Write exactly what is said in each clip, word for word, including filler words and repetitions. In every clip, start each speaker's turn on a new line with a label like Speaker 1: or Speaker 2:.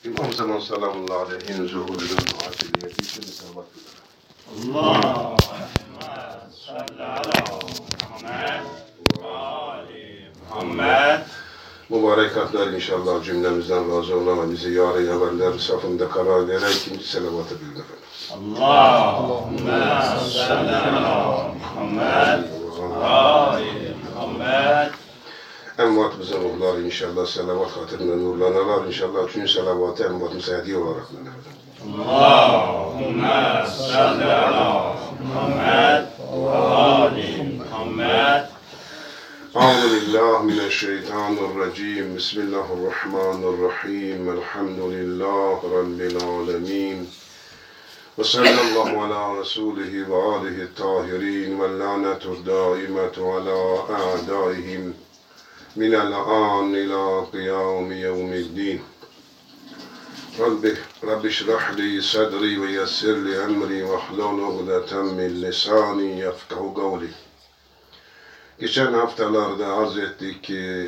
Speaker 1: İmam zaman sallallahu aleyhi zuhurunun muhafiliyeti için müsavat edilir.
Speaker 2: Allahümme salli ala Muhammed ve ali Muhammed.
Speaker 1: Mübarekatlar inşallah cümlemizden razı olana bizi yâr-ı haberler safında karar veren ikinci selavatı bildir efendim.
Speaker 2: Allahümme salli ala Muhammed ve ali Muhammed.
Speaker 1: Envatımızın ruhları inşallah selavat hatırına nurlanalar. İnşallah üçüncü selavatı envatımıza hediye olarak verir efendim.
Speaker 2: Allahümme salli ala Muhammed ve ali Muhammed.
Speaker 1: Euzu billahi mineşşeytanirracim. Bismillahirrahmanirrahim. Elhamdülillahi rabbil alamin. Ve sallallahu ala rasulihi ve alihi tahirin ve lanetu daimetu ala a'daihim minel an ila kıyami yevmiddin. Rabbi Rabbi şrah li sadri ve yessir li emri ve hlul ugdeten min lisani yefkahu kavli. Geçen haftalarda arz ettik ki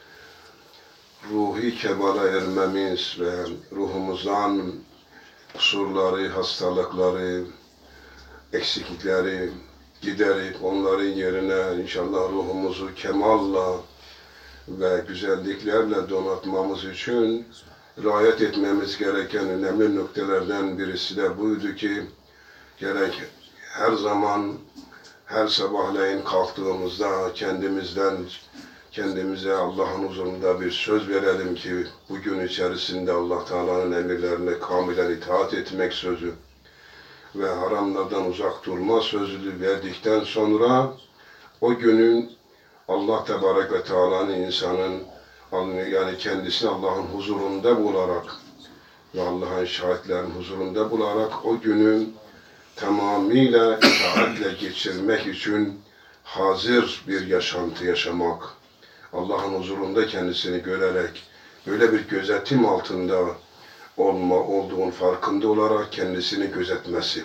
Speaker 1: ruhi kemale ermemiz ve ruhumuzdan kusurları, hastalıkları, eksiklikleri giderip onların yerine inşallah ruhumuzu kemalla ve güzelliklerle donatmamız için riayet etmemiz gereken önemli noktalardan birisi de buydu ki gerek her zaman her sabahleyin kalktığımızda kendimizden kendimize Allah'ın huzurunda bir söz verelim ki bugün içerisinde Allah Teala'nın emirlerine kamilen itaat etmek sözü ve haramlardan uzak durma sözünü verdikten sonra o günün Allah Tebarek ve Teala'nın insanın yani kendisini Allah'ın huzurunda bularak ve Allah'ın şahitlerin huzurunda bularak o günün tamamıyla itaatle geçirmek için hazır bir yaşantı yaşamak, Allah'ın huzurunda kendisini görerek, böyle bir gözetim altında olma, olduğun farkında olarak kendisini gözetmesi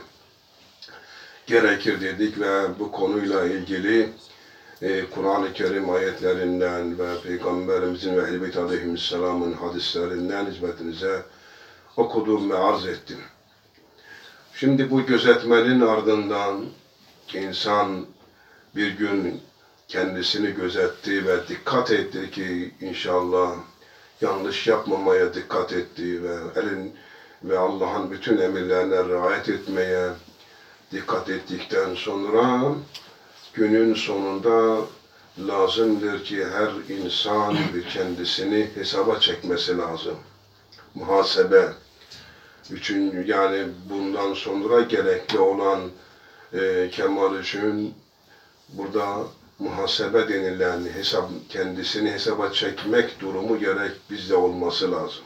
Speaker 1: gerekir dedik ve bu konuyla ilgili e, Kur'an-ı Kerim ayetlerinden ve Peygamberimizin ve Ehl-i Beyt Aleyhisselam'ın hadislerinden hizmetinize okudum ve arz ettim. Şimdi bu gözetmenin ardından insan bir gün kendisini gözetti ve dikkat etti ki inşallah yanlış yapmamaya dikkat etti ve elin ve Allah'ın bütün emirlerine riayet etmeye dikkat ettikten sonra günün sonunda lazımdır ki her insan bir kendisini hesaba çekmesi lazım. Muhasebe. Üçün, yani bundan sonra gerekli olan e, kemal için burada muhasebe denilen hesap, kendisini hesaba çekmek durumu gerek bizde olması lazım.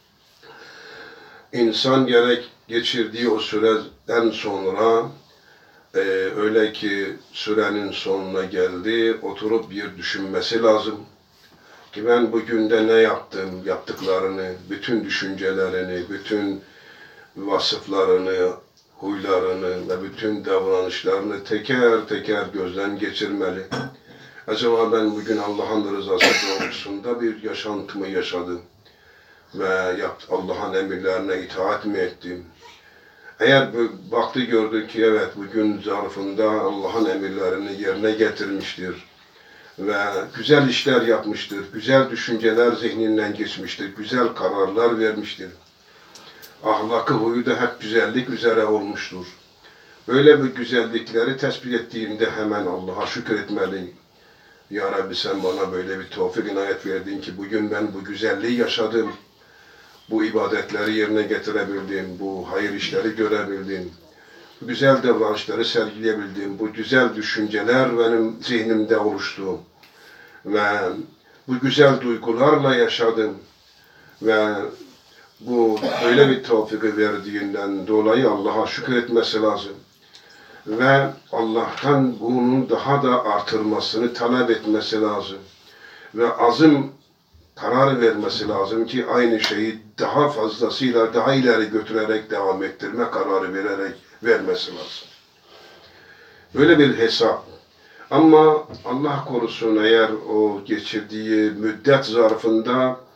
Speaker 1: İnsan gerek geçirdiği o süreden sonra e, öyle ki sürenin sonuna geldi, oturup bir düşünmesi lazım. Ki ben bugün de ne yaptım, yaptıklarını, bütün düşüncelerini, bütün vasıflarını, huylarını ve bütün davranışlarını teker teker gözden geçirmeli. Acaba ben bugün Allah'ın rızası doğrultusunda bir yaşantımı yaşadım ve Allah'ın emirlerine itaat mi ettim? Eğer bu vakti gördük ki evet bugün zarfında Allah'ın emirlerini yerine getirmiştir ve güzel işler yapmıştır, güzel düşünceler zihninden geçmiştir, güzel kararlar vermiştir. Ahlakı, huyu da hep güzellik üzere olmuştur. Böyle bir güzellikleri tespit ettiğimde hemen Allah'a şükretmeliyim. Ya Rabbi sen bana böyle bir tevfik inayet verdin ki bugün ben bu güzelliği yaşadım. Bu ibadetleri yerine getirebildim, bu hayır işleri görebildim. Bu güzel davranışları sergileyebildim. Bu güzel düşünceler benim zihnimde oluştu. Ve bu güzel duygularla yaşadım. Ve bu böyle bir tevfik verdiğinden dolayı Allah'a şükretmesi lazım. Ve Allah'tan bunun daha da artırmasını talep etmesi lazım. Ve azım karar vermesi lazım ki aynı şeyi daha fazlasıyla daha ileri götürerek devam ettirme kararı vererek vermesi lazım. Böyle bir hesap. Ama Allah korusun eğer o geçirdiği müddet zarfında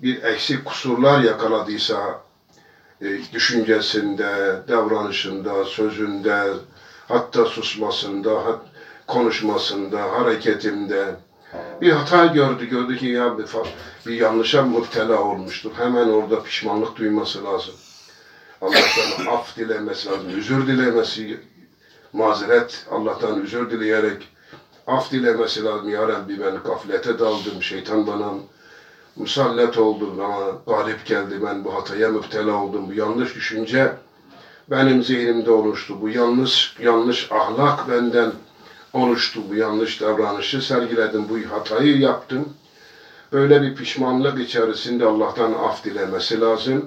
Speaker 1: bir eksik kusurlar yakaladıysa e, düşüncesinde, davranışında, sözünde, hatta susmasında, hat, konuşmasında, hareketinde bir hata gördü, gördü ki ya bir, bir yanlışa müptela olmuştur. Hemen orada pişmanlık duyması lazım. Allah'tan af dilemesi lazım, özür dilemesi, mazeret, Allah'tan özür dileyerek af dilemesi lazım. Ya Rabbi ben gaflete daldım, şeytan bana musallat oldu, bana galip geldi, ben bu hataya müptela oldum, bu yanlış düşünce benim zihnimde oluştu, bu yanlış yanlış ahlak benden oluştu, bu yanlış davranışı sergiledim, bu hatayı yaptım. Böyle bir pişmanlık içerisinde Allah'tan af dilemesi lazım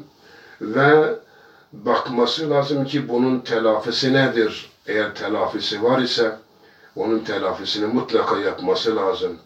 Speaker 1: ve bakması lazım ki bunun telafisi nedir? Eğer telafisi var ise onun telafisini mutlaka yapması lazım.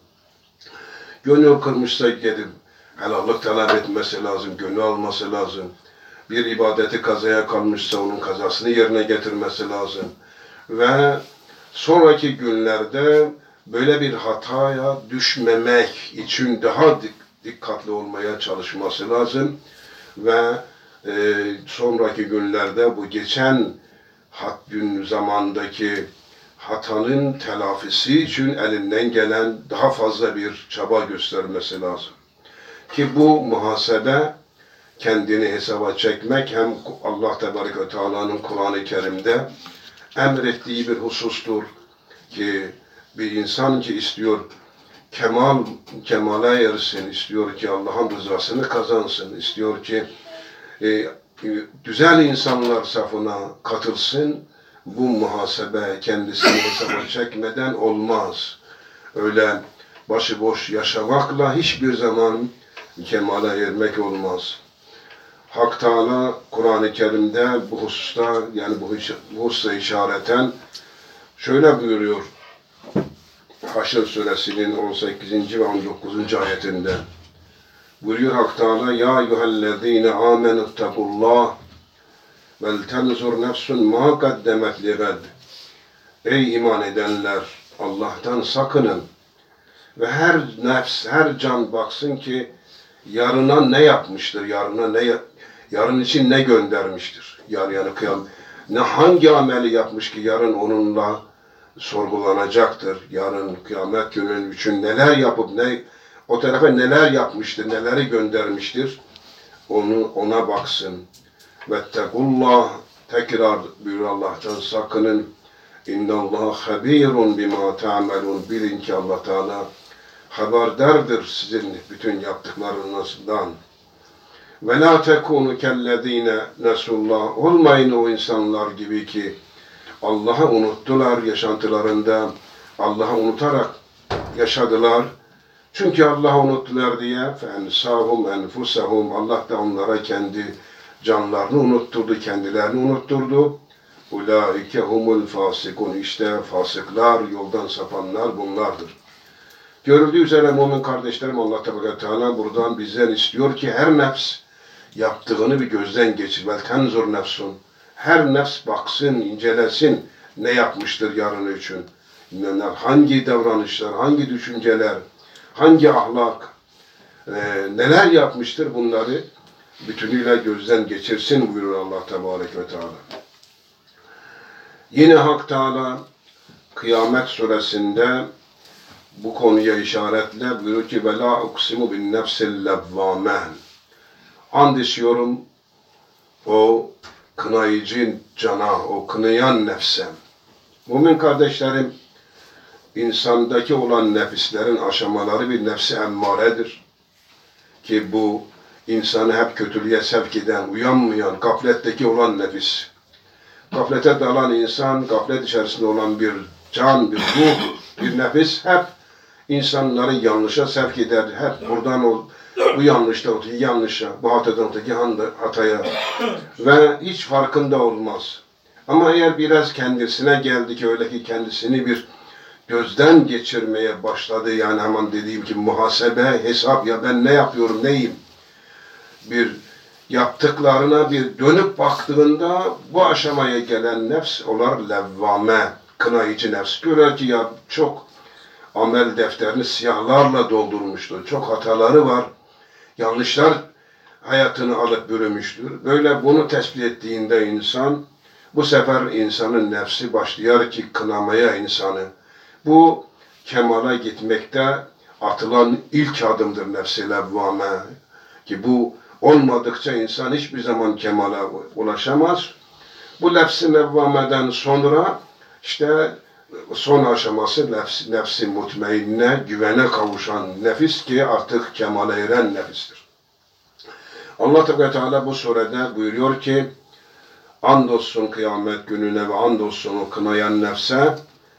Speaker 1: Gönül kırmışsa gidip helallik talep etmesi lazım, gönül alması lazım. Bir ibadeti kazaya kalmışsa onun kazasını yerine getirmesi lazım. Ve sonraki günlerde böyle bir hataya düşmemek için daha dik dikkatli olmaya çalışması lazım. Ve e, sonraki günlerde bu geçen hat gün zamandaki hatanın telafisi için elinden gelen daha fazla bir çaba göstermesi lazım. Ki bu muhasebe kendini hesaba çekmek hem Allah Tebareke ve Teala'nın Kur'an-ı Kerim'de emrettiği bir husustur ki bir insan ki istiyor kemal kemale erişsin, istiyor ki Allah'ın rızasını kazansın, istiyor ki e, güzel insanlar safına katılsın. Bu muhasebe kendisini hesaba çekmeden olmaz. Öyle başıboş yaşamakla hiçbir zaman kemale ermek olmaz. Hak Teala Kur'an-ı Kerim'de bu hususta yani bu, bu hususta işareten şöyle buyuruyor. Haşr suresinin on sekizinci ve on dokuzuncu ayetinde buyuruyor Hak Teala ya eyyühellezine amenüttekullah vel tenzur nefsun ma kaddemet ligad. Ey iman edenler Allah'tan sakının ve her nefs, her can baksın ki yarına ne yapmıştır, yarına ne yarın için ne göndermiştir. Yani yani kıyam ne hangi ameli yapmış ki yarın onunla sorgulanacaktır. Yarın kıyamet günün için neler yapıp ne o tarafa neler yapmıştır, neleri göndermiştir. Onu ona baksın. Vettekullah tekrar buyuruyor Allah'tan sakının. İnnallah habirun bima ta'melun. Bilin ki Allah Teala haberdardır sizin bütün yaptıklarınızdan. Ve la tekunu kellezine nesullah. Olmayın o insanlar gibi ki Allah'ı unuttular yaşantılarında. Allah'ı unutarak yaşadılar. Çünkü Allah'ı unuttular diye فَاَنْسَاهُمْ اَنْفُسَهُمْ Allah da onlara kendi canlarını unutturdu, kendilerini unutturdu. اُولَٰئِكَ هُمُ الْفَاسِقُونَ İşte fasıklar, yoldan sapanlar bunlardır. Görüldüğü üzere mümin kardeşlerim Allah Teala buradan bizden istiyor ki her nefs yaptığını bir gözden geçir. Vel tenzur nefsun. Her nefs baksın, incelesin ne yapmıştır yarın için. Hangi davranışlar, hangi düşünceler, hangi ahlak, e, neler yapmıştır bunları bütünüyle gözden geçirsin buyurur Allah Tebareke ve Teala. Yine Hak Teala Kıyamet suresinde bu konuya işaretle buyuruyor ki ve la uksimu bin nefsil levvâme. And içiyorum o kınayıcı cana, o kınayan nefse. Mümin kardeşlerim, insandaki olan nefislerin aşamaları bir nefsi emmaredir. Ki bu insanı hep kötülüğe sevk eden, uyanmayan, gafletteki olan nefis. Gaflete dalan insan, gaflet içerisinde olan bir can, bir ruh, bir nefis hep insanları yanlışa sevk eder. Hep buradan o, bu yanlışta öteki yanlışa, bu hatadan öteki hataya ve hiç farkında olmaz. Ama eğer biraz kendisine geldi ki öyle ki kendisini bir gözden geçirmeye başladı, yani hemen dediğim gibi muhasebe, hesap, ya ben ne yapıyorum, neyim? Bir yaptıklarına bir dönüp baktığında bu aşamaya gelen nefs olar levvame, kınayıcı nefs. Görür ki ya çok amel defterini siyahlarla doldurmuştur, çok hataları var, yanlışlar hayatını alıp bürümüştür. Böyle bunu tespit ettiğinde insan, bu sefer insanın nefsi başlıyor ki kınamaya insanı. Bu kemala gitmekte atılan ilk adımdır nefs-i levvame. Ki bu olmadıkça insan hiçbir zaman kemala ulaşamaz. Bu nefs-i levvameden sonra işte son aşaması nefs, nefs-i mutmainne, güvene kavuşan nefis ki artık kemale eren nefistir. Allah Teala bu surede buyuruyor ki andolsun kıyamet gününe ve andolsun o kınayan nefse,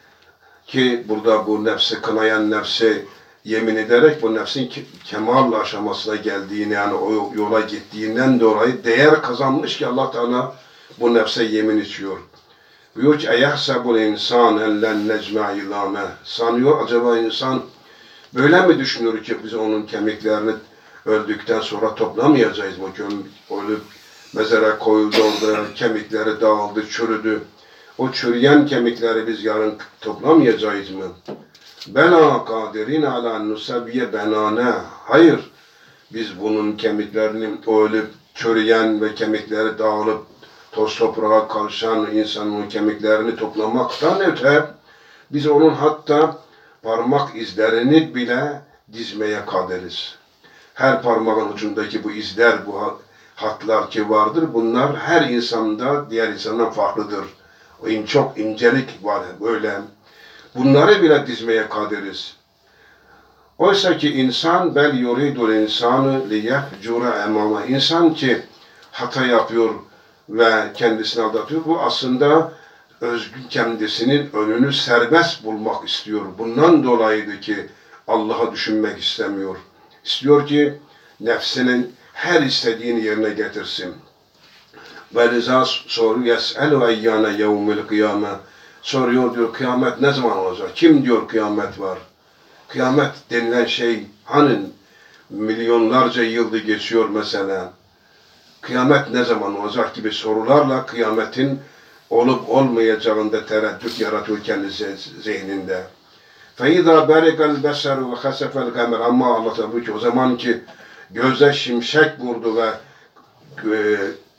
Speaker 1: ki burada bu nefsi kınayan nefsi yemin ederek bu nefsin kemal aşamasına geldiğini, yani o yola gittiğinden dolayı değer kazanmış ki Allah Teala bu nefse yemin içiyor. Diyor ki eyehsebul insan ellen necme ilame. Sanıyor acaba insan böyle mi düşünür ki biz onun kemiklerini öldükten sonra toplamayacağız mı? Ölüp mezara koyuldu, orada kemikleri dağıldı, çürüdü. O çürüyen kemikleri biz yarın toplamayacağız mı? Bela kadirin ala nusabbiye benane. Hayır, biz bunun kemiklerini ölüp çürüyen ve kemikleri dağılıp toz toprağa karışan insanın kemiklerini toplamaktan öte biz onun hatta parmak izlerini bile dizmeye kaderiz. Her parmağın ucundaki bu izler, bu hatlar ki vardır, bunlar her insanda diğer insandan farklıdır. O in çok incelik var böyle. Bunları bile dizmeye kaderiz. Oysa ki insan bel yuridul insanı liyehcura emama. İnsan ki hata yapıyor ve kendisini aldatıyor. Bu aslında özgün kendisinin önünü serbest bulmak istiyor. Bundan dolayıydı ki Allah'a düşünmek istemiyor. İstiyor ki nefsinin her istediğini yerine getirsin. Ve rıza soruyor, yes'elu eyyâne yevmil kıyame. Soruyor diyor, kıyamet ne zaman olacak? Kim diyor kıyamet var? Kıyamet denilen şey hani milyonlarca yıldır geçiyor mesela. Kıyamet ne zaman olacak gibi sorularla kıyametin olup olmayacağında tereddüt yaratıyor kendisi zihninde. فَاِذَا بَرِقَ الْبَسَرُ وَخَسَفَ الْقَمَرُ. Ama Allah tabi ki o zaman ki göze şimşek vurdu ve e,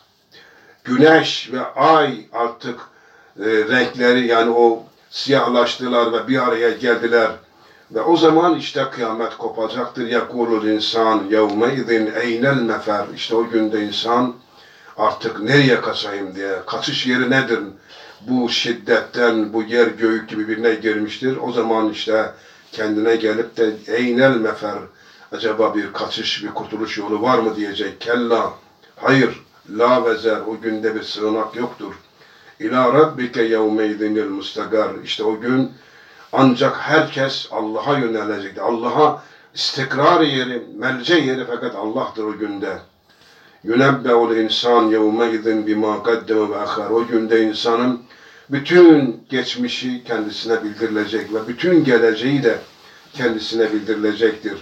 Speaker 1: güneş ve ay artık e, renkleri, yani o siyahlaştılar ve bir araya geldiler. Ve o zaman işte kıyamet kopacaktır. يَقُولُ الْاِنْسَانِ يَوْمَئِذٍ اَيْنَ الْمَفَرِ. İşte o günde insan artık nereye kaçayım diye, kaçış yeri nedir? Bu şiddetten, bu yer göğük gibi birine girmiştir. O zaman işte kendine gelip de eynel mefer, acaba bir kaçış, bir kurtuluş yolu var mı diyecek. Kella, hayır, la vezer, o günde bir sığınak yoktur. İlâ rabbike yevmeydinil mustagar. İşte o gün ancak herkes Allah'a yönelecek. Allah'a istikrar yeri, melce yeri fakat Allah'tır o günde. Yunebbe'ul insan yevmeydin bima kaddeme ve ahar. O günde insanın bütün geçmişi kendisine bildirilecek ve bütün geleceği de kendisine bildirilecektir.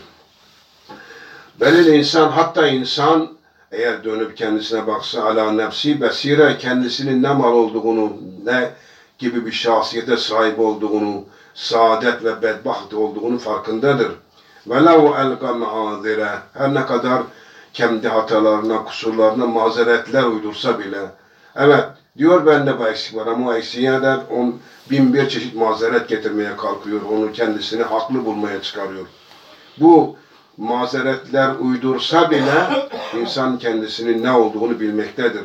Speaker 1: Belil insan, hatta insan eğer dönüp kendisine baksa ala nefsi besire, kendisinin ne mal olduğunu, ne gibi bir şahsiyete sahip olduğunu, saadet ve bedbaht olduğunu farkındadır. Velev elqa maazire, her ne kadar kendi hatalarına, kusurlarına mazeretler uydursa bile, evet diyor bende bu eksik var ama o eksiğe de on bin bir çeşit mazeret getirmeye kalkıyor, onu kendisini haklı bulmaya çıkarıyor. Bu mazeretler uydursa bile insan kendisinin ne olduğunu bilmektedir.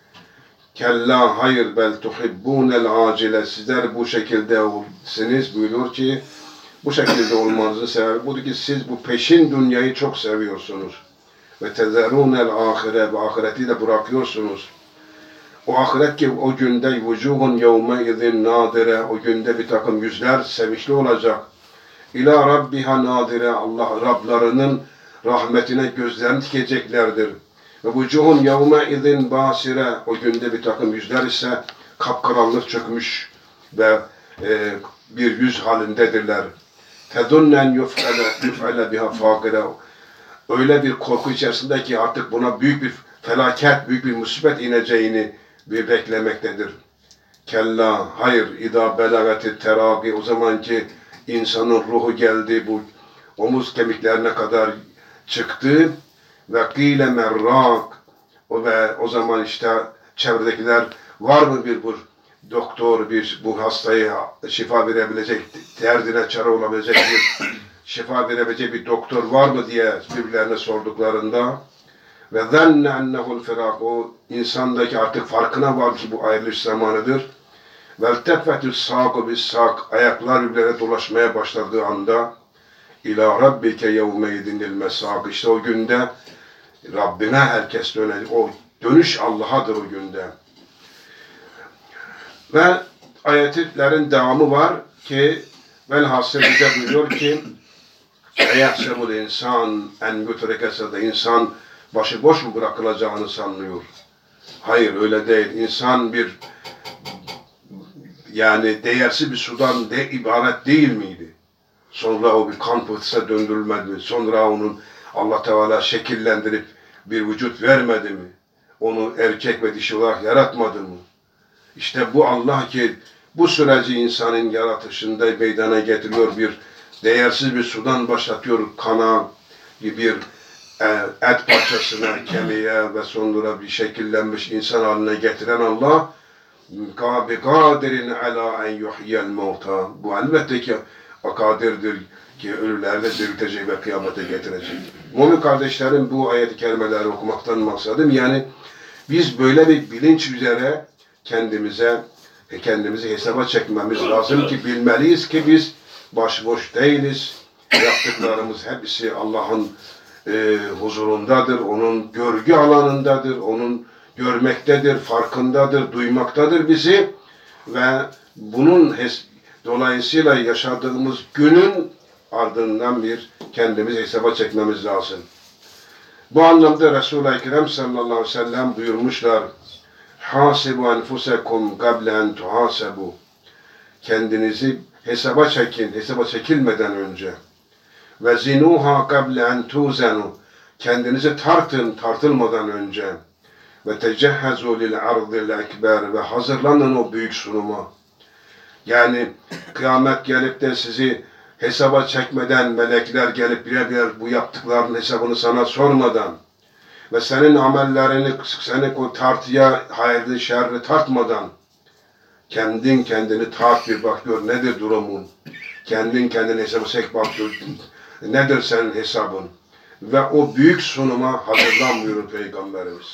Speaker 1: Kella hayır bel tuhibbunel acile, sizler bu şekilde olsiniz buyuruyor ki bu şekilde olmanızın sebebi budur ki siz bu peşin dünyayı çok seviyorsunuz. Ve tezerunel ahire, ve ahireti de bırakıyorsunuz. O ahiret ki o günde vucuhun yevme izin nadire, o günde bir takım yüzler sevinçli olacak. İlâ rabbiha nadire, Allah Rablarının rahmetine gözlerini dikeceklerdir. Ve vucuhun yevme izin basire, o günde bir takım yüzler ise kapkaranlık çökmüş ve e, bir yüz halindedirler. Tedunnen yuf'ele yuf'ele biha fakire, öyle bir korku içerisinde ki artık buna büyük bir felaket, büyük bir musibet ineceğini bir beklemektedir. Kella, hayır, idâ belagati terâbi, o zaman ki insanın ruhu geldi, bu omuz kemiklerine kadar çıktı ve kîle merrak. O ve o zaman işte çevredekiler var mı bir bu doktor, bir bu hastaya şifa verebilecek, derdine çare olabilecek bir şifa verebilecek bir doktor var mı diye birbirlerine sorduklarında ve zenne ennehu'l firak, o insandaki artık farkına var ki bu ayrılış zamanıdır. Vel tefetü sâku bis sâk, ayaklar birbirine dolaşmaya başladığı anda İlâ rabbike yevmeydinil mesâk, işte o günde Rabbine herkes dönecek. O dönüş Allah'adır o günde. Ve ayetlerin devamı var ki velhasıl bize buyuruyor ki eyahsebul insan en mütrekese de insan başıboş mu bırakılacağını sanıyor. Hayır öyle değil. İnsan bir yani değersiz bir sudan de ibaret değil miydi? Sonra o bir kan pıhtısa döndürülmedi mi? Sonra onun Allah Teala şekillendirip bir vücut vermedi mi? Onu erkek ve dişi olarak yaratmadı mı? İşte bu Allah ki bu süreci insanın yaratışında meydana getiriyor, bir değersiz bir sudan başlatıyor kana, bir et parçasına, kemiğe ve sonra bir şekillenmiş insan haline getiren Allah بِقَادِرٍ عَلَى اَنْ يُحْيَ الْمَوْتَى. Bu elbette ki kadirdir ki ölüleri de diriltecek ve kıyamete getirecek. Mümin kardeşlerim, bu ayet-i kerimeleri okumaktan maksadım yani biz böyle bir bilinç üzere kendimize kendimizi hesaba çekmemiz lazım ki bilmeliyiz ki biz başboş değiliz. Yaptıklarımız hepsi Allah'ın e, huzurundadır, onun görgü alanındadır, onun görmektedir, farkındadır, duymaktadır bizi ve bunun dolayısıyla yaşadığımız günün ardından bir kendimizi hesaba çekmemiz lazım. Bu anlamda Resul-i Ekrem sallallahu aleyhi ve sellem buyurmuşlar: "Hasibu enfusekum qabla en tuhasabu." Kendinizi hesaba çekin, hesaba çekilmeden önce. Ve zinuha qabla en tuzanu. Kendinizi tartın, tartılmadan önce. Ve tecehhezu lil ardil ekber, ve hazırlanın o büyük sunuma. Yani kıyamet gelip de sizi hesaba çekmeden, melekler gelip birer birer bu yaptıklarının hesabını sana sormadan ve senin amellerini, seni o tartıya, hayırlı şerri tartmadan kendin kendini tart, bir bak gör nedir durumun. Kendin kendini hesaba çek, bak gör nedir senin hesabın. Ve o büyük sunuma hazırlanmıyor Peygamberimiz.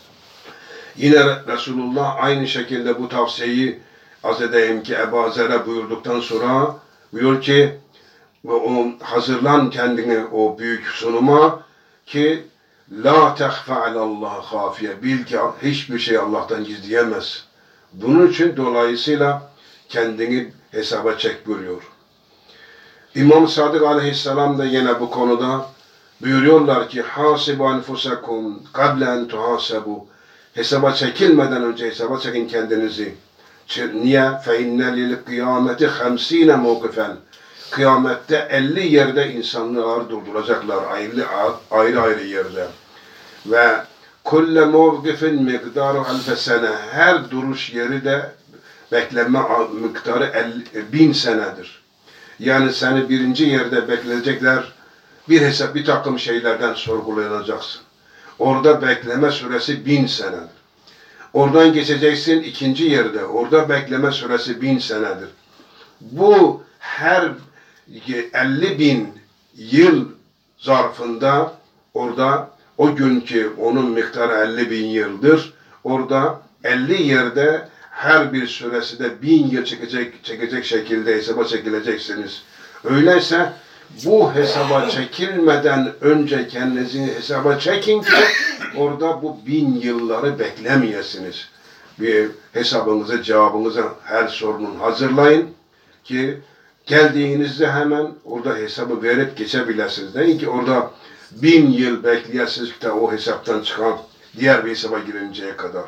Speaker 1: Yine Resulullah aynı şekilde bu tavsiyeyi az edeyim ki Ebu Zer'e buyurduktan sonra buyuruyor ki o hazırlan kendini o büyük sunuma ki la tehfe alallah hafiye, bil ki hiçbir şey Allah'tan gizleyemez. Bunun için dolayısıyla kendini hesaba çek buyuruyor. İmam Sadık aleyhisselam da yine bu konuda buyuruyorlar ki hasibu enfusakum qabla en tuhasabu, hesaba çekilmeden önce hesaba çekin kendinizi. Niye? فَاِنَّ لِلْقِيَامَةِ خَمْس۪ينَ مَوْقِفًا. Kıyamette elli yerde insanlar durduracaklar, ayrı ayrı, ayrı yerde. Ve kulle mevkifin miktarı alfe sene, her duruş yeri de bekleme miktarı bin senedir. Yani seni birinci yerde bekleyecekler, bir hesap, bir takım şeylerden sorgulayacaksın. Orada bekleme süresi bin senedir. Oradan geçeceksin ikinci yerde, orada bekleme süresi bin senedir. Bu her elli bin yıl zarfında orada o günkü onun miktarı elli bin yıldır. Orada elli yerde her bir süresi de bin yıl çekecek, çekecek şekilde hesaba çekileceksiniz. Öyleyse bu hesaba çekilmeden önce kendinizi hesaba çekin ki orada bu bin yılları beklemeyesiniz. Bir hesabınızı, cevabınızı, her sorunun hazırlayın ki geldiğinizde hemen orada hesabı verip geçebilirsiniz. Deyin ki orada bin yıl bekleyesiniz de o hesaptan çıkan diğer bir hesaba girinceye kadar.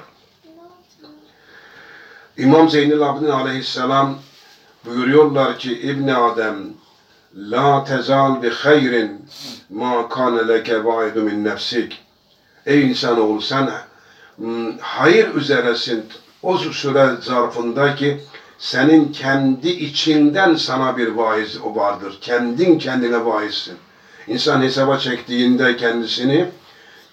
Speaker 1: İmam Zeynel Abidin aleyhisselam buyuruyorlar ki İbn Adem la tezal bi hayrin ma kana leke va'idu min nefsik. Ey insanoğlu, sen hayır üzeresin o süre zarfındaki senin kendi içinden sana bir vaiz o vardır. Kendin kendine vaizsin. İnsan hesaba çektiğinde kendisini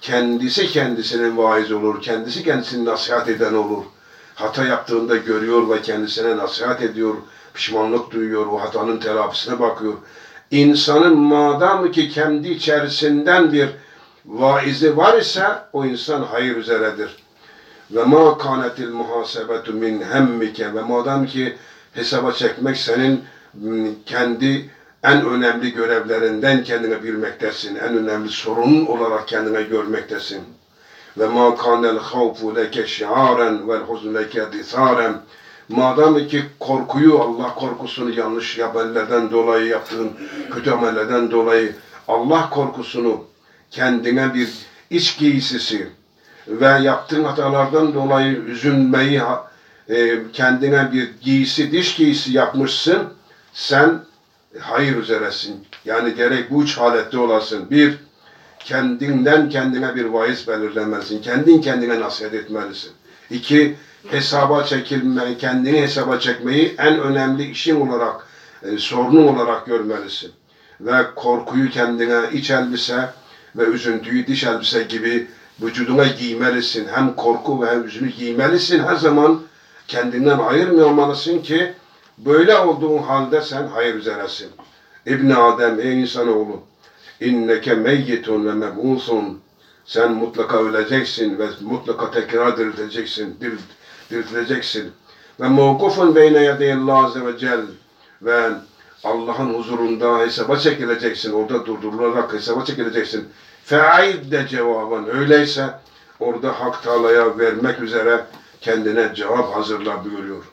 Speaker 1: kendisi kendisinin vaiz olur, kendisi kendisini nasihat eden olur. Hata yaptığında görüyor ve kendisine nasihat ediyor, pişmanlık duyuyor, o hatanın telafisine bakıyor. İnsanın madem ki kendi içerisinden bir vaizi var ise o insan hayır üzeredir. Ve ma kanetil muhasebetu min hemmike, ve madem ki hesaba çekmek senin kendi en önemli görevlerinden kendine bilmektesin. En önemli sorunun olarak kendine görmektesin. Ve ma kanel havfu leke şiaren vel huzn leke disaren. Madem ki korkuyu, Allah korkusunu yanlış amellerden dolayı yaptığın kötü amellerden dolayı Allah korkusunu kendine bir iç giysisi ve yaptığın hatalardan dolayı üzülmeyi kendine bir giysi, diş giysi yapmışsın, sen hayır üzeresin. Yani gerek bu üç halette olasın. Bir, kendinden kendine bir vaiz belirlemelisin. Kendin kendine nasihat etmelisin. İki, hesaba çekilmeyi, kendini hesaba çekmeyi en önemli işin olarak, e, sorunun olarak görmelisin. Ve korkuyu kendine iç elbise ve üzüntüyü diş elbise gibi vücuduna giymelisin. Hem korku ve hem üzünü giymelisin. Her zaman kendinden ayırmamalısın ki böyle olduğun halde sen hayır üzeresin. İbn Adem, ey insanoğlu, inneke meyyitun ve meb'usun. Sen mutlaka öleceksin ve mutlaka tekrar diriltileceksin, diriltileceksin. Ve mevkufun beyne yedeyallah azze ve cel, ve Allah'ın huzurunda hesaba çekileceksin, orada durdurularak hesaba çekileceksin. Fe'aidde cevaben, öyleyse orada Hak Teala'ya vermek üzere kendine cevap hazırla buyuruyor.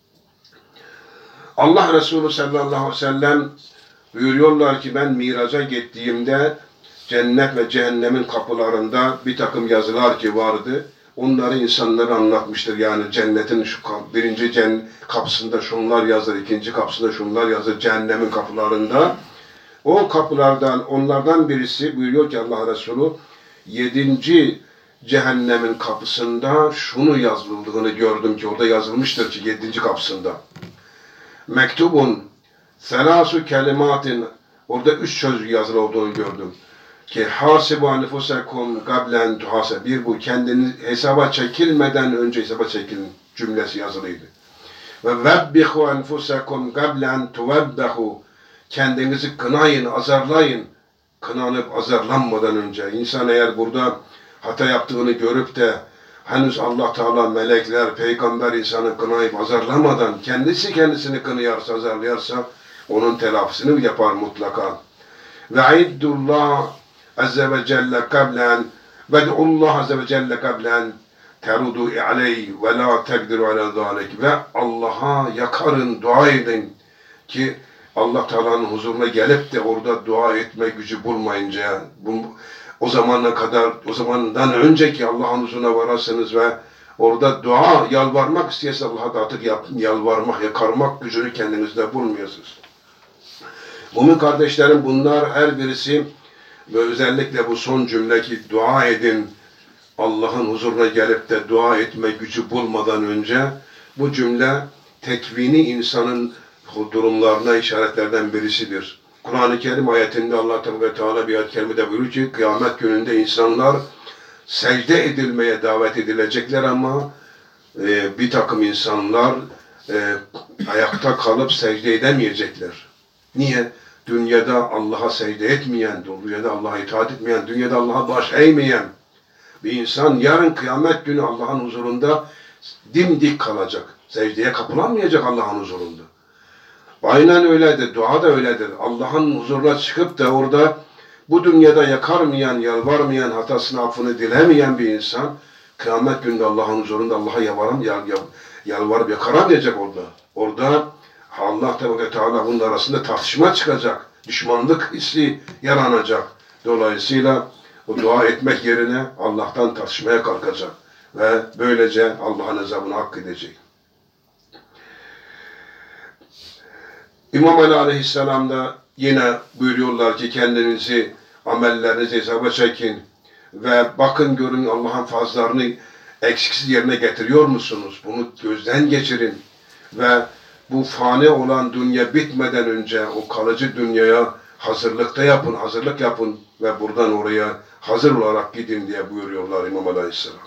Speaker 1: Allah Resulü sallallahu aleyhi ve sellem buyuruyorlar ki ben miraca gittiğimde cennet ve cehennemin kapılarında bir takım yazılar ki vardı. Onları insanlara anlatmıştır. Yani cennetin şu birinci cennet kapısında şunlar yazır, ikinci kapısında şunlar yazır, cehennemin kapılarında. O kapılardan, onlardan birisi buyuruyor ki Allah Resulü, yedinci cehennemin kapısında şunu yazıldığını gördüm ki orada yazılmıştır ki yedinci kapısında. Mektubun selasu kelimatin, orada üç söz yazılı olduğunu gördüm. Ki hasibu anfusakum qablen tuhaseb. Bir bu, kendini hesaba çekilmeden önce hesaba çekilin cümlesi yazılıydı. Ve vebbihu enfusakum qablen tuvebbehu. Kendinizi kınayın, azarlayın. Kınanıp azarlanmadan önce. İnsan eğer burada hata yaptığını görüp de henüz Allah Teala, melekler, peygamber insanı kınayıp azarlamadan kendisi kendisini kınayarsa, azarlayarsa onun telafisini yapar mutlaka. Ve iddullah azze ve celle kablen ve Allah azze ve celle kablen terudu aleyh ve la tegdiru ala zalik. Ve Allah'a yakarın, dua edin ki Allah Teala'nın huzuruna gelip de orada dua etme gücü bulmayınca, bu, o zamana kadar, o zamandan önceki Allah'ın huzuruna varasınız ve orada dua, yalvarmak isteyese Allah'a da artık yap, yalvarmak, yakarmak gücünü kendinizde bulmuyorsunuz. Mümin kardeşlerim, bunlar her birisi ve özellikle bu son cümle ki dua edin, Allah'ın huzuruna gelip de dua etme gücü bulmadan önce, bu cümle tekvini insanın durumlarına işaretlerden birisidir. Kur'an-ı Kerim ayetinde Allah Teala bir ayet-i kerimede buyuruyor ki kıyamet gününde insanlar secde edilmeye davet edilecekler ama e, bir takım insanlar e, ayakta kalıp secde edemeyecekler. Niye? Dünyada Allah'a secde etmeyen, dünyada Allah'a itaat etmeyen, dünyada Allah'a baş eğmeyen bir insan yarın kıyamet günü Allah'ın huzurunda dimdik kalacak. Secdeye kapılamayacak Allah'ın huzurunda. Aynen öyledir. Dua da öyledir. Allah'ın huzuruna çıkıp da orada bu dünyada yakarmayan, yalvarmayan, hatasını affını dilemeyen bir insan kıyamet gününde Allah'ın huzurunda Allah'a yalvaram, yal, yal, yalvarıp yakaramayacak orada. Orada Allah Teala bunun arasında tartışma çıkacak. Düşmanlık hissi yaranacak. Dolayısıyla o dua etmek yerine Allah'tan tartışmaya kalkacak. Ve böylece Allah'ın azabını hak edecek. İmam Ali Aleyhisselam da yine buyuruyorlar ki kendinizi, amellerinizi hesaba çekin ve bakın görün Allah'ın fazlarını eksiksiz yerine getiriyor musunuz? Bunu gözden geçirin ve bu fani olan dünya bitmeden önce o kalıcı dünyaya hazırlıkta yapın, hazırlık yapın ve buradan oraya hazır olarak gidin diye buyuruyorlar İmam Aleyhisselam.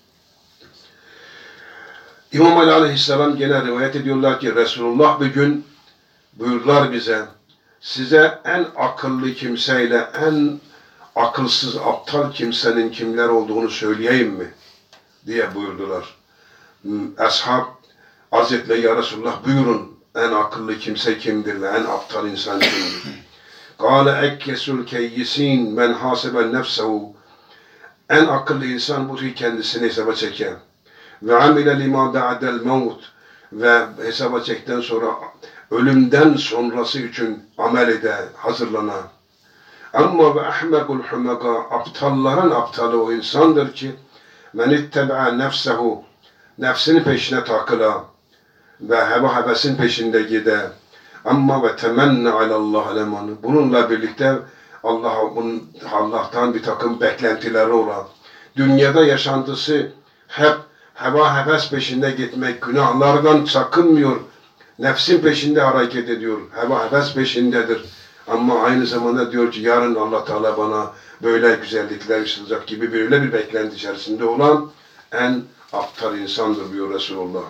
Speaker 1: İmam Ali Aleyhisselam gene rivayet ediyorlar ki Resulullah bir gün buyurdular bize, size en akıllı kimseyle en akılsız, aptal kimsenin kimler olduğunu söyleyeyim mi? Diye buyurdular. Ashab, Hazretleri ya Resulullah buyurun, en akıllı kimse kimdir ve en aptal insan kimdir? Kâle ekkesul keyyisin men haseben nefsehu. En akıllı insan budur kendisini hesaba çeken. Ve amile lima ba'del mevt. Ve hesaba çekten sonra ölümden sonrası için amel ede, hazırlanan. Ama ve ahmekul humeka, aptalların aptalı o insandır ki men ittebe'a nefsehu, nefsinin peşine takıla ve heva hevesin peşinde gide. Ama ve temenne alallah lemanı. Bununla birlikte Allah, Allah'tan bir takım beklentileri olan, dünyada yaşantısı hep heva heves peşinde gitmek, günahlardan sakınmıyor, nefsin peşinde hareket ediyor, heva heves peşindedir. Ama aynı zamanda diyor ki yarın Allah Teala bana böyle güzellikler yaşatacak gibi böyle bir beklenti içerisinde olan en aptal insandır diyor Resulullah.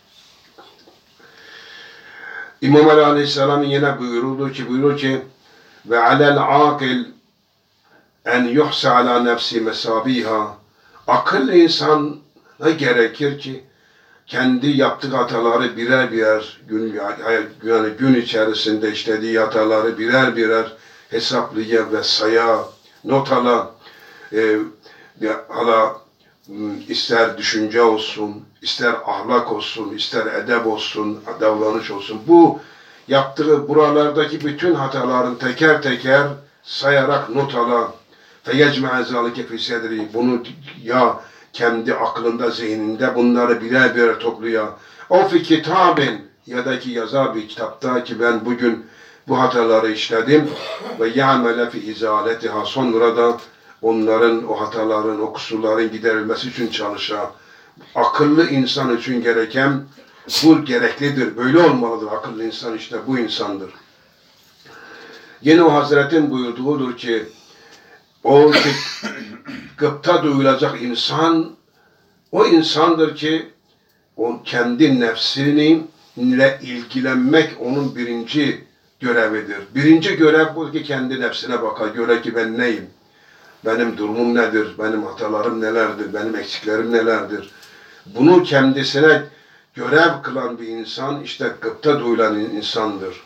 Speaker 1: İmam Ali Aleyhisselam'ın yine buyurulduğu ki buyurur ki ve alel akil en yuhsa ala nefsi mesabiha. Akıllı insana gerekir ki kendi yaptığı hataları birer birer gün, yani gün içerisinde işlediği hataları birer birer hesaplaya ve saya, not ala, e, ala ister düşünce olsun, ister ahlak olsun, ister edep olsun, davranış olsun. Bu yaptığı buralardaki bütün hataların teker teker sayarak not ala. Feyecme'e zâlike fî sedri. Bunu ya kendi aklında, zihninde bunları birer birer topluyor. O fi kitabin ya da ki yazar bir kitapta ki ben bugün bu hataları işledim ve ya'mele fi izaletiha, sonra da onların, o hataların, o kusurların giderilmesi için çalışan akıllı insan için gereken bu gereklidir. Böyle olmalıdır akıllı insan, işte bu insandır. Yine o Hazretin buyurduğudur ki o ki gıpta duyulacak insan o insandır ki o kendi nefsini ile ilgilenmek onun birinci görevidir. Birinci görev bu ki kendi nefsine bakar. Göre ki ben neyim? Benim durumum nedir? Benim hatalarım nelerdir? Benim eksiklerim nelerdir? Bunu kendisine görev kılan bir insan işte gıpta duyulan insandır.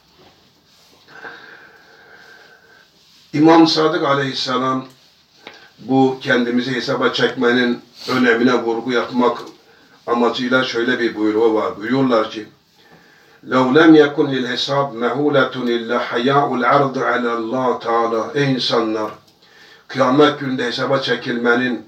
Speaker 1: İmam Sadık Aleyhisselam bu kendimizi hesaba çekmenin önemine vurgu yapmak amacıyla şöyle bir buyruğu var. Buyuruyorlar ki لَوْ لَمْ يَكُنْ لِلْهَسَابِ مَهُولَةٌ إِلَّا حَيَاءُ الْعَرْضِ عَلَى اللّٰهِ Teala. Ey insanlar! Kıyamet günde hesaba çekilmenin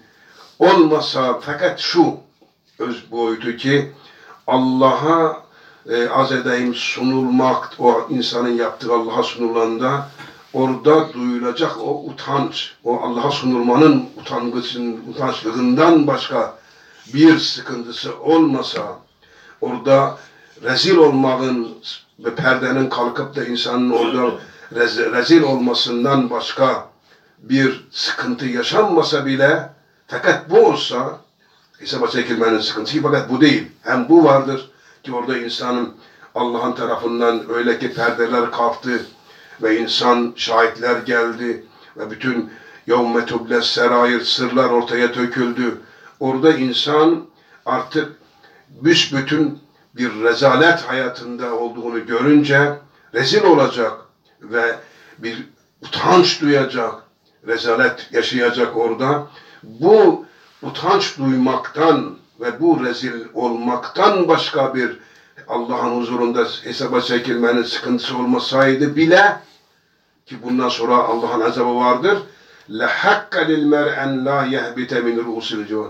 Speaker 1: olmasa fakat şu öz boyutu ki Allah'a e, az edeyim sunulmak, o insanın yaptığı Allah'a sunulanda orada duyulacak o utanç, o Allah'a sunulmanın utangısının, utançlığından başka bir sıkıntısı olmasa, orada rezil olmanın ve perdenin kalkıp da insanın orada rez, rezil olmasından başka bir sıkıntı yaşanmasa bile, fakat bu olsa, hesaba çekilmenin sıkıntısı fakat bu değil. Hem bu vardır ki orada insanın Allah'ın tarafından öyle ki perdeler kalktı ve insan şahitler geldi ve bütün yevme tubles serair sırlar ortaya döküldü. Orada insan artık büsbütün bir rezalet hayatında olduğunu görünce rezil olacak ve bir utanç duyacak, rezalet yaşayacak orada. Bu utanç duymaktan ve bu rezil olmaktan başka bir Allah'ın huzurunda hesaba çekilmenin sıkıntısı olmasaydı bile ki bundan sonra Allah'ın azabı vardır. لَحَقَّ لِلْمَرْءَنْ لَا يَهْبِتَ مِنْ رُؤُسِ الْجُوَى.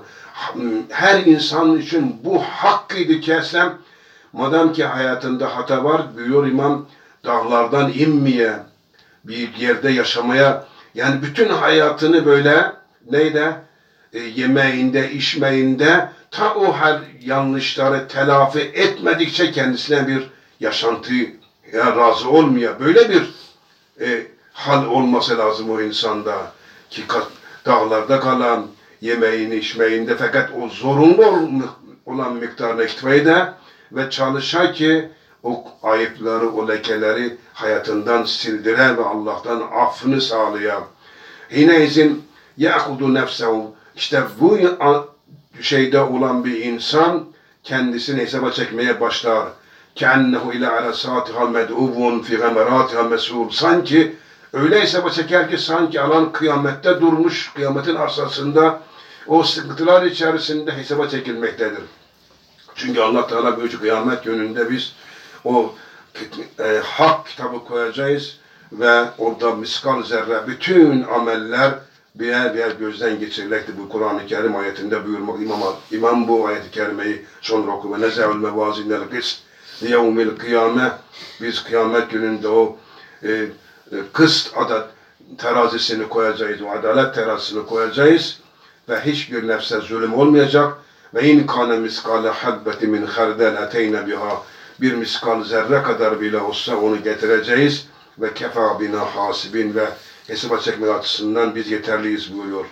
Speaker 1: Her insan için bu hakkıydı kesem, madem ki hayatında hata var, buyuruyor İmam, dağlardan inmeye, bir yerde yaşamaya, yani bütün hayatını böyle neyde? E, yemeğinde, içmeğinde, ta o her yanlışları telafi etmedikçe kendisine bir yaşantıya razı olmuyor. Böyle bir e, hal olması lazım o insanda ki dağlarda kalan, yemeğini içmeyinde fakat o zorunlu olan miktarına iktifayı da ve çalışa ki o ayıpları, o lekeleri hayatından sildiren ve Allah'tan affını sağlayan. Yine izin ya'kudu nefsehu. İşte bu şeyde olan bir insan kendisini hesaba çekmeye başlar. Kennehu ila arasatiha med'uvun fi gameratiha mes'ul. Sanki öyle hesaba çeker ki sanki alan kıyamette durmuş, kıyametin arsasında o sıkıntılar içerisinde hesaba çekilmektedir. Çünkü Allah Teala büyük kıyamet gününde biz o e, hak kitabı koyacağız ve orada miskal zerre bütün ameller birer birer gözden geçirilecektir. Bu Kur'an-ı Kerim ayetinde buyurmak. İmam, İmam bu ayet-i kerimeyi sonra oku. Ve nezâ'ül mevâzinel kıst liyevmil kıyame. Biz kıyamet gününde o e, e, kıst adet terazisini koyacağız. O adalet terazisini koyacağız. Ve hiçbir nefse zulüm olmayacak. Ve in kâne miskâle habbeti min kherdel eteyne biha. Bir miskal zerre kadar bile olsa onu getireceğiz. Ve kefâ bina hasibin ve hesaba çekme açısından biz yeterliyiz buyuruyor.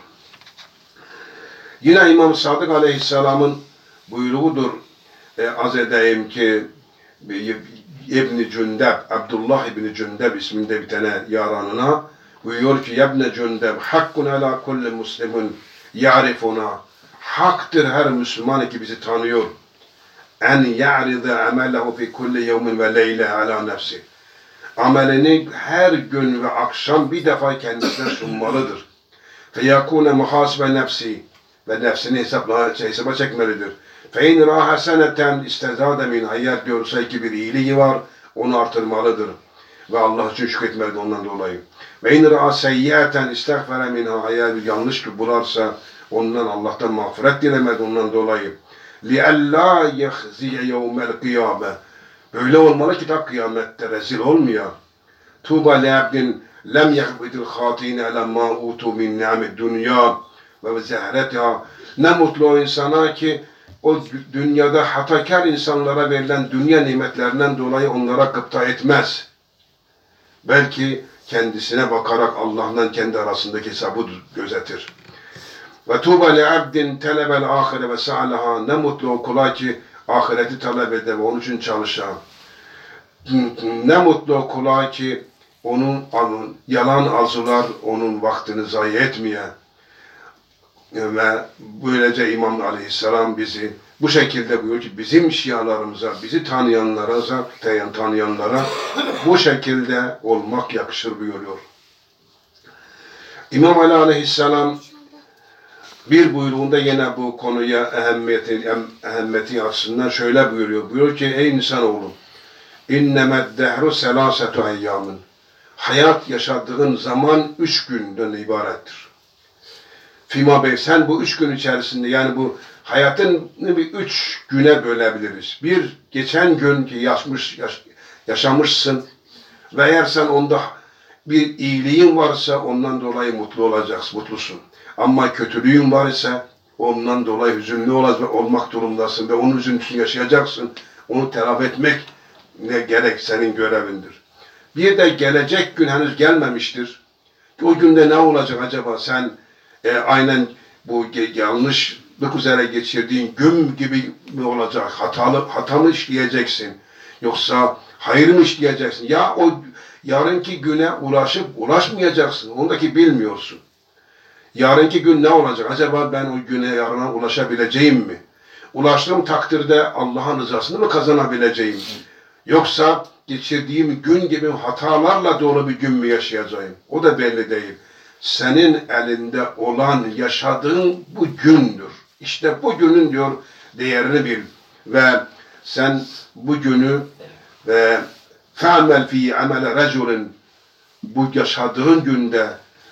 Speaker 1: Yine İmam Sadık Aleyhisselam'ın buyruğudur. E, az edeyim ki İbn-i Cündeb, Abdullah İbn-i Cündeb isminde bir tane yaranına buyuruyor ki Yebne Cündeb hakkun ala kulli muslimun ya'rifuna. Haktır her Müslüman ki bizi tanıyor. En ya'rida amelehu fi kulli yevmin ve leyle ala nefsi. Amelini her gün ve akşam bir defa kendisine sunmalıdır. Feyakune muhasibe nefsi ve nefsini hesapla, hesaba çekmelidir. Fein ra haseneten istezade min, eğer görse ki bir iyiliği var, onu artırmalıdır. Ve Allah için şükretmelidir ondan dolayı. Ve in ra seyyiaten istagfere minha, eğer bir yanlış ki bularsa ondan Allah'tan mağfiret dilemedi ondan dolayı. Li'allâ yehziye yevmel kıyâme. Böyle olmalı ki ta kıyamette rezil olmuyor. Tuğba le'abdin lem yehbidil khâtîne lemmâ utu min ni'amid dünya ve zehretiha. Ne mutlu o insana ki o dünyada hatakar insanlara verilen dünya nimetlerinden dolayı onlara gıpta etmez. Belki kendisine bakarak Allah'la kendi arasındaki hesabı gözetir. Ve tuğba le'abdin telebel ahire ve sa'alaha. Ne mutlu o kula ki ahireti talep eder ve onun için çalışan. Ne mutlu o kula ki onun, onun yalan arzular onun vaktini zayi etmeye. Ve böylece İmam Aleyhisselam bizi bu şekilde buyuruyor ki bizim şialarımıza, bizi tanıyanlara, zaten tanıyanlara bu şekilde olmak yakışır buyuruyor. İmam Ali Aleyhisselam bir buyruğunda yine bu konuya ehemmiyeti, ehemmiyeti açısından şöyle buyuruyor. Buyuruyor ki ey insanoğlu, innemed dehru selasetu eyyamın. Hayat yaşadığın zaman üç günden ibarettir. Fima bey, sen bu üç gün içerisinde, yani bu hayatın bir üç güne bölebiliriz. Bir, geçen gün ki yaşmış, yaş, yaşamışsın ve eğer sen onda bir iyiliğin varsa ondan dolayı mutlu olacaksın, mutlusun. Ama kötülüğün var ise ondan dolayı hüzünlü olmak durumdasın ve onun üzüntüsünü yaşayacaksın. Onu telafi etmek ne gerek senin görevindir. Bir de gelecek gün henüz gelmemiştir. O günde ne olacak acaba? Sen e, aynen bu yanlışlık üzere geçirdiğin gün gibi mi olacak? Hatalı, hata mı işleyeceksin? Yoksa hayır mı işleyeceksin? Ya o yarınki güne ulaşıp ulaşmayacaksın. Ondaki bilmiyorsun. Yarınki gün ne olacak? Acaba ben o güne yarına ulaşabileceğim mi? Ulaştığım takdirde Allah'ın rızasını mı kazanabileceğim? Yoksa geçirdiğim gün gibi hatalarla dolu bir gün mü yaşayacağım? O da belli değil. Senin elinde olan yaşadığın bu gündür. İşte bu günün diyor değerini bil. Ve sen bu günü ve fe'amel fi amele reculin, bu yaşadığın günde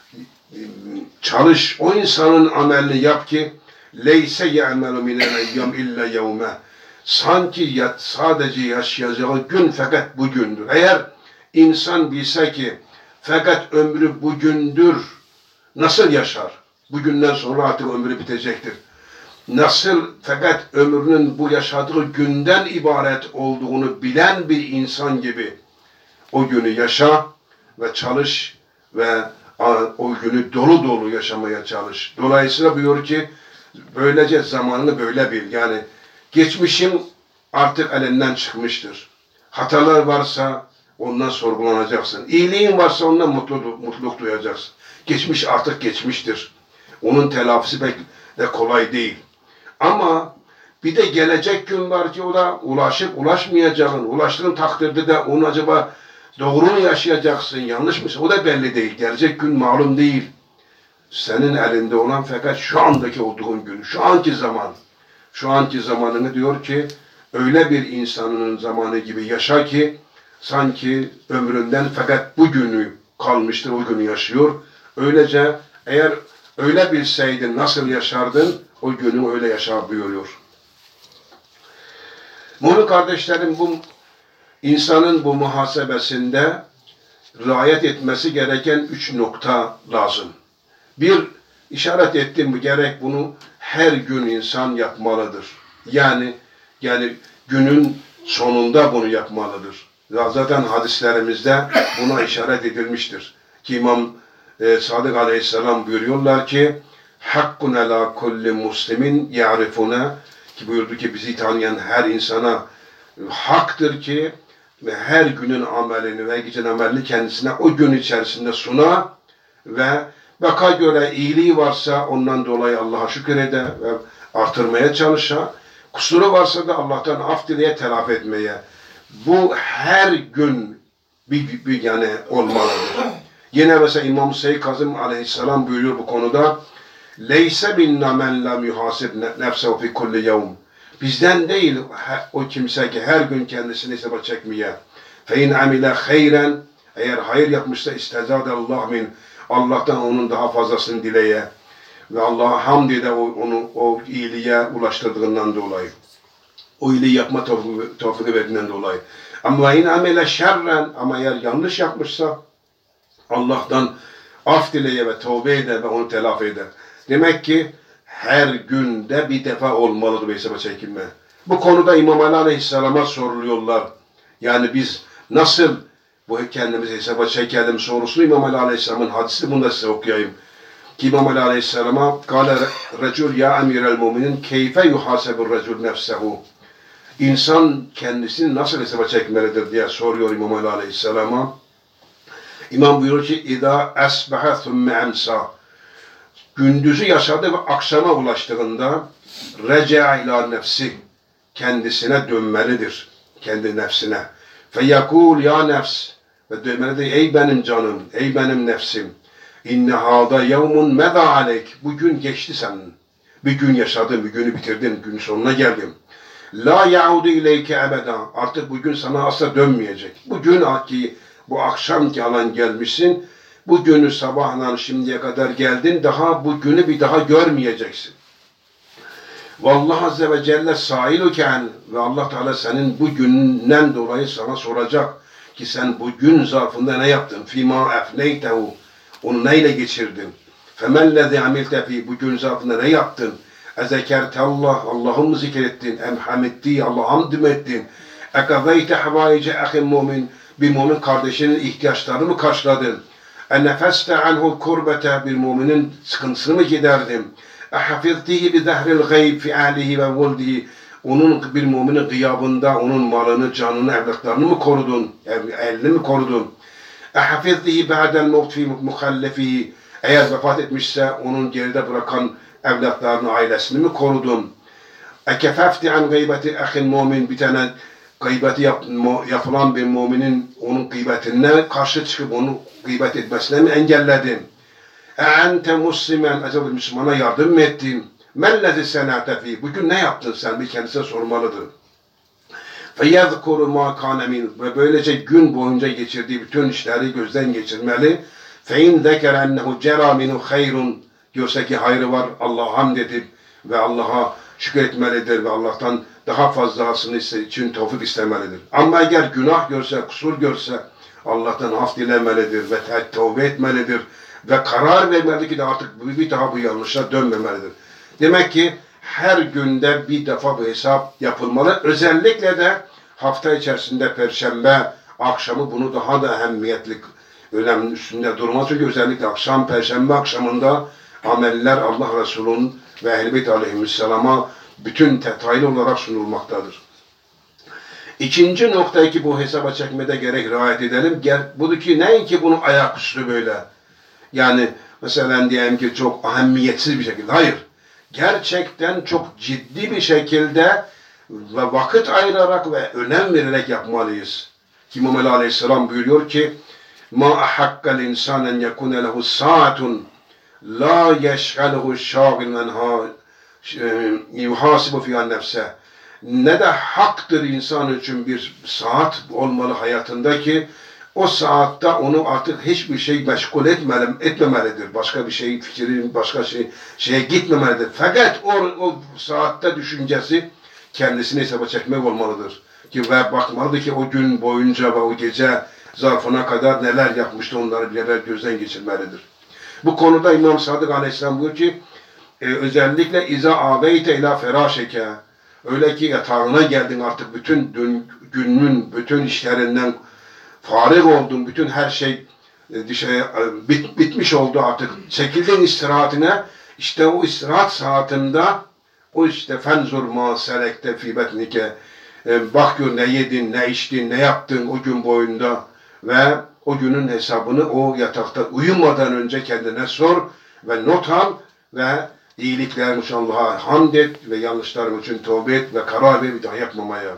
Speaker 1: çalış, o insanın amelini yap ki leyse ye'melu minel eyyam illa yevme. Sanki yat, sadece yaşayacağı gün fakat bugündür. Eğer insan bilse ki fakat ömrü bugündür, nasıl yaşar? Bugünden sonra artık ömrü bitecektir. Nasıl fakat ömrünün bu yaşadığı günden ibaret olduğunu bilen bir insan gibi o günü yaşa ve çalış ve o günü dolu dolu yaşamaya çalış. Dolayısıyla buyuruyor ki böylece zamanını böyle bil. Yani geçmişin artık elinden çıkmıştır. Hatalar varsa ondan sorgulanacaksın. İyiliğin varsa ondan mutluluk, mutluluk duyacaksın. Geçmiş artık geçmiştir. Onun telafisi pek de kolay değil. Ama bir de gelecek gün var ki o da ulaşıp ulaşmayacağın, ulaştığın takdirde de onu acaba doğru mu yaşayacaksın, yanlış mı? O da belli değil. Gelecek gün malum değil. Senin elinde olan fakat şu andaki olduğun gün, şu anki zaman, şu anki zamanını diyor ki öyle bir insanın zamanı gibi yaşa ki sanki ömründen fakat bugünü kalmıştır, o günü yaşıyor. Öylece eğer öyle bilseydin nasıl yaşardın, o günü öyle yaşa buyuruyor. Bunu kardeşlerim, bu insanın bu muhasebesinde riayet etmesi gereken üç nokta lazım. Bir, işaret ettim mi gerek bunu her gün insan yapmalıdır. Yani yani günün sonunda bunu yapmalıdır. Zaten hadislerimizde buna işaret edilmiştir. Ki İmam e, Sadık Aleyhisselam buyuruyorlar ki hakkun ala kulli muslimin ya'rifuna, ki buyurdu ki bizi tanıyan her insana haktır ki ve her günün amelini ve gecenin amelini kendisine o gün içerisinde suna ve vaka göre iyiliği varsa ondan dolayı Allah'a şükür ede ve artırmaya çalışa, kusuru varsa da Allah'tan af dileye, telafi etmeye. Bu her gün bir, bir, bir yani olmalıdır. Yine mesela İmam Seyyid Kazım Aleyhisselam buyuruyor bu konuda leyse minna men lam yuhasib nefsehu fi kulli yevm. Bizden değil o kimse ki her gün kendisini hesaba çekmeye. Fe in amile hayren, eğer hayır yapmışsa istezadallah min, Allah'tan onun daha fazlasını dileye ve Allah'a hamd ede onu o iyiliğe ulaştırdığından dolayı. O iyiliği yapma tevfiki verdiğinden dolayı. Ama in amile şerren, ama eğer yanlış yapmışsa Allah'tan af dileye ve tövbe eder ve onu telafi eder. Demek ki her günde bir defa olmalıdır hesaba çekilme. Bu konuda İmam Ali Aleyhisselam'a soruluyorlar. Yani biz nasıl bu kendimizi hesaba çekelim sorusunu İmam Ali Aleyhisselam'ın hadisini bunu da size okuyayım. Ki İmam Ali Aleyhisselam'a kâle recul ya emirel müminin keyfe yuhasebur recul nefsehu. İnsan kendisini nasıl hesaba çekmelidir diye soruyor İmam Ali Aleyhisselam'a. İmam buyuruyor ki İzâ esbehe thumme emsâ. Gündüzü yaşadı ve akşama ulaştığında reca ila nefsi, kendisine dönmelidir, kendi nefsine. Feyekul ya nefs, ve dönmelidir ey benim canım, ey benim nefsim. İnne hâda yevmun meda aleyk, bugün geçti senin. Bir gün yaşadın, bir günü bitirdin, gün sonuna geldin. La yaudu ileyke ebeda, artık bugün sana asla dönmeyecek. Bugün ki bu akşamki alan gelmişsin, bu günü sabahla şimdiye kadar geldin, daha bu günü bir daha görmeyeceksin. Vallahi Azze ve Celle sailuken, ve Allah Teala senin bu günden dolayı sana soracak ki sen bu gün zarfında ne yaptın? Fîmâ efneytehu, onu neyle geçirdin? Femellezî amilte fî, bu gün zarfında ne yaptın? Ezekertellah, Allah'ı mı zikrettin? Em hamitti, Allah'a hamd mı ettin? Ekazeyte havâice ahin mu'min, bir mümin kardeşinin ihtiyaçlarını mı karşıladın? Ennefeste anhul kurbete, bir müminin sıkıntısını mı giderdin? Ehafiztihi bi zehril gayb fi ahlihi ve vuldihi, onun bir müminin gıyabında onun malını, canını, evlatlarını mı korudun? Elini mi korudun? Ehafiztihi ba'del mevt fi muhallefihi, eğer vefat etmişse onun geride bırakan evlatlarını, ailesini mi korudun? Ekefefti an gaybeti ahin mu'min, bir tane gıybeti yap, yapılan bir müminin onun gıybetine karşı çıkıp onu gıybet etmesine mi engelledin? Ente muslimen, acaba Müslümana yardım mı ettin? Mellezi senate fi, bugün ne yaptın sen? Bir kendisine sormalıdır. Feyezkuru ma kâne min, ve böylece gün boyunca geçirdiği bütün işleri gözden geçirmeli. Fein zeker ennehu cera minu hayrun, diyorsa ki hayrı var, Allah'a hamd edip ve Allah'a şükretmelidir ve Allah'tan daha fazlasını için tevfik istemelidir. Ama eğer günah görse, kusur görse Allah'tan af dilemelidir ve tevbe etmelidir ve karar vermelidir ki de artık bir daha bu yanlışa dönmemelidir. Demek ki her günde bir defa bu hesap yapılmalı. Özellikle de hafta içerisinde Perşembe akşamı bunu daha da ehemmiyetli önemli üstünde durması, çünkü özellikle akşam, perşembe akşamında ameller Allah Resulü'nün ve Ehl-i Beyt aleyhisselama bütün detaylı olarak sunulmaktadır. İkinci noktayı ki bu hesaba çekmede gerek riayet edelim. Budur ki ne ki bunu ayaküstü böyle. Yani mesela diyelim ki çok ahemmiyetsiz bir şekilde. Hayır. Gerçekten çok ciddi bir şekilde ve vakit ayırarak ve önem vererek yapmalıyız. İmam Aleyhisselam buyuruyor ki ma ahakkal insanen yekune lehu saatun la yeşgaluhu şagil men ha yuhasibu fiha nefse. Ne de haktır insan için bir saat olmalı hayatındaki, o saatte onu artık hiçbir şey meşgul etmeli, etmemelidir. Başka bir şey, fikri, başka şey, şeye gitmemelidir. Fakat o, o saatte düşüncesi kendisini hesaba çekmek olmalıdır. Ki ve bakmalıdır ki o gün boyunca ve o gece zarfına kadar neler yapmıştı, onları bile gözden geçirmelidir. Bu konuda İmam Sadık Aleyhisselam buyuruyor ki e, özellikle iza aveyte ila feraşeke, öyle ki yatağına geldin artık bütün dün, günün bütün işlerinden fariğ oldun, bütün her şey e, dışarı, e, bit, bitmiş oldu artık. Çekildin istirahatine, işte o istirahat saatinde o işte fenzur ma selekte fi betnike, e, bak gör ne yedin, ne içtin, ne yaptın o gün boyunda ve o günün hesabını o yatakta uyumadan önce kendine sor ve not al ve iyiliklerin için Allah'a hamd et ve yanlışların için tövbe et ve karar ver bir daha yapmamaya.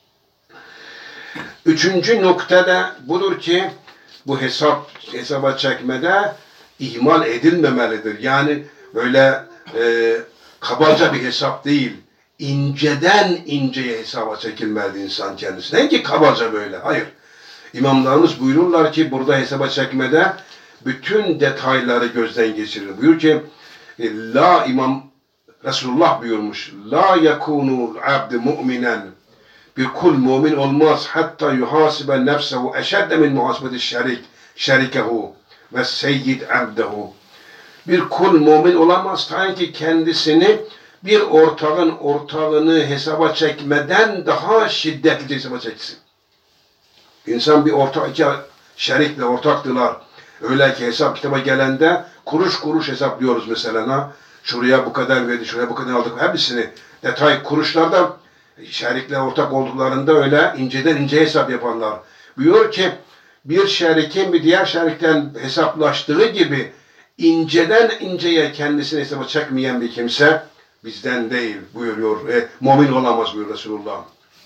Speaker 1: Üçüncü noktada budur ki bu hesap hesaba çekmede ihmal edilmemelidir. Yani böyle e, kabaca bir hesap değil, inceden inceye hesaba çekilmeli insan kendisine. Ne ki kabaca böyle, hayır. İmamlarımız buyururlar ki burada hesaba çekmede bütün detayları gözden geçirir. Buyur ki La İmam Resulullah buyurmuş. La yakunu abd mu'minen. Bir kul mümin olmaz hatta yuhasibe nefsehu eşedde min muhasebeti şerik şerikehu ve seyyid abdehu. Bir kul mümin olamaz ta ki kendisini bir ortağın ortağını hesaba çekmeden daha şiddetli hesaba çeksin. İnsan bir ortak, iki şerikle ortaktılar. Öyle ki hesap kitaba gelende kuruş kuruş hesaplıyoruz mesela. Ha? Şuraya bu kadar verdi, şuraya bu kadar aldık. Hepsini detay kuruşlarda şerikle ortak olduklarında öyle inceden ince hesap yaparlar. Buyuruyor ki bir şerikin bir diğer şerikten hesaplaştığı gibi inceden inceye kendisini hesaba çekmeyen bir kimse bizden değil buyuruyor. E, mümin olamaz buyuruyor Resulullah.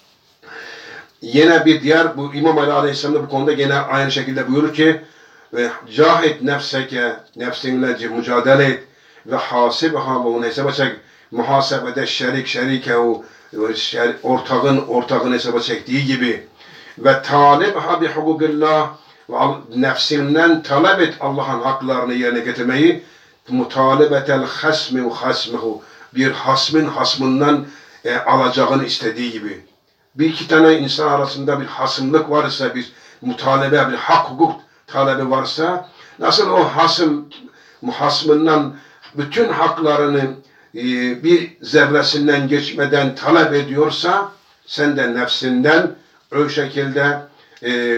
Speaker 1: Yine bir diğer bu İmam Ali Aleyhisselam da bu konuda gene aynı şekilde buyurur ki ve cahit nefseke, nefsinle mücadele et ve hasibha, onu hesaba çek, muhasebede şerik şerikehu, ortağın ortağın hesaba çektiği gibi ve talibha bi hukukillah, ve nefsinden talep et Allah'ın haklarını yerine getirmeyi, mutalibetel hasmi ve hasmehu, bir hasmin hasmından e, alacağını istediği gibi. Bir iki tane insan arasında bir hasımlık varsa, bir mutalebe, bir hak hukuk talebi varsa, nasıl o hasım muhasmından bütün haklarını e, bir zerresinden geçmeden talep ediyorsa, sen de nefsinden o şekilde e,